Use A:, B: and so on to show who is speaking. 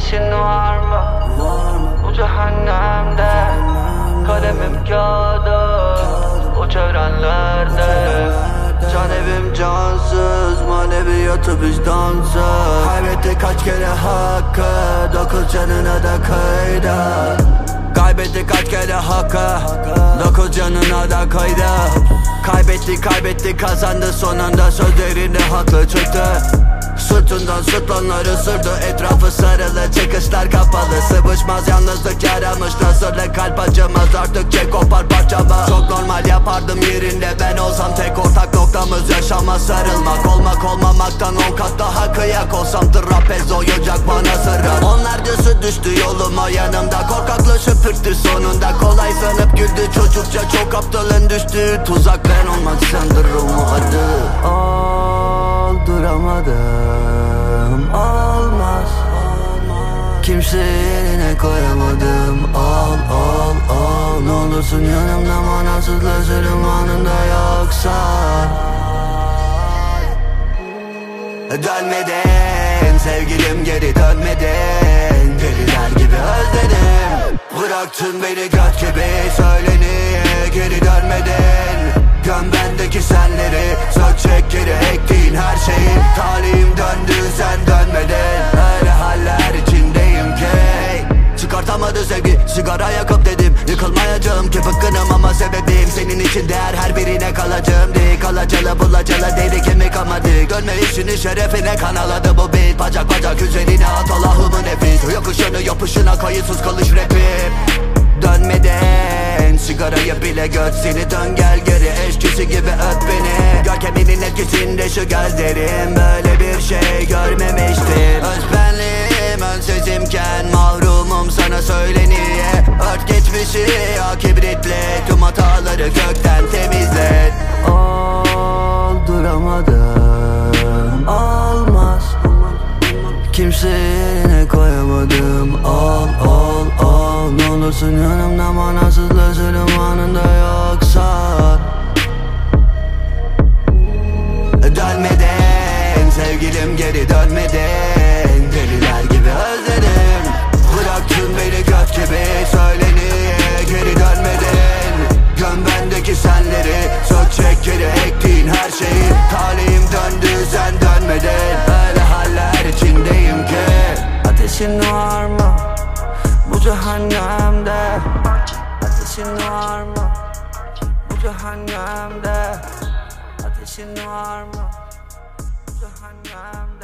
A: Ateşin var mı? Bu cehennemde. Kalemim kağıdı o çevrenlerde. Can evim cansız, maneviyatı vicdansız. Kaybetti kaç kere hakkı, dokuz canına da kayda. Kaybetti kaç kere hakkı, dokuz canına da kayda. Kaybetti kazandı, sonunda sözlerinde haklı çıktı. Sırtından sırtlanları ısırdı, etrafı sarılı, çıkışlar kapalı. Sıvışmaz yalnızlık yaramış, nasırlı kalp acımaz, artık çek kopar parçamı. Çok normal yapardım yerinde ben olsam, tek ortak noktamız yaşama sarılmak. Olmamaktan 10 kat daha kıyak olsam, trapez oyacak bana sırrım. Onlarcası düştü yoluma, yanımda korkaklı süpürttü sonunda. Kolay sanıp güldü çocukça, çok aptalın düştüğü tuzak. Ben olmazsam duramadı, olduramadım, olmaz. Kimse yerine koyamadım, al ne olursun yanımda, manasızlaşırım anında yoksa. Dönmeden sevgilim, geri dönmeden, deliler gibi özledim. Bıraktın beni göt gibi, söyle niye geri dönmeden. Göm bendeki senleri, sök çek geri ektiğin her şeyi. Talihim döndü sen dönmeden, öyle haller içindeyim ki. Çıkartamadı sevgi, sigara yakıp dedim yıkılmayacağım ki bıkkınım ama sebebim senin için değer her birine kalacağım değil. Kalacalı bulacalı deri kemik ama değil. Dönme işini şerefine kanaladı bu beat. Bacak üzerine at Allah'ımın nefis. Yakışını yapışına kayıtsız kalış rapim. Dönmeden sigarayı bile göt, seni dön gel geri, eşkisi gibi öp beni. Görkeminin etkisinde şu gözlerim, böyle bir şey görmemiştim. Özbenliğim önsüzümken mahrumum, sana söyle niye. Ört geçmişi ya kibritle, tüm hataları gökten temizle. Olduramadım, olmaz. Kimse yerine koyamadım, al ne olursun yanımda, manasızlaşırım anında yoksa. Dönmeden sevgilim, geri dönmeden, deliler gibi özledim. Bıraktın beni göt gibi, söyle niye geri dönmeden. Göm bendeki senleri, sök çek geri ektiğin her şeyi. Talihim döndü sen dönmeden, öyle haller içindeyim ki. Ateşin var mı bu cehennemde? Ateşin var mı bu cehennemde? Ateşin var mı bu cehennemde?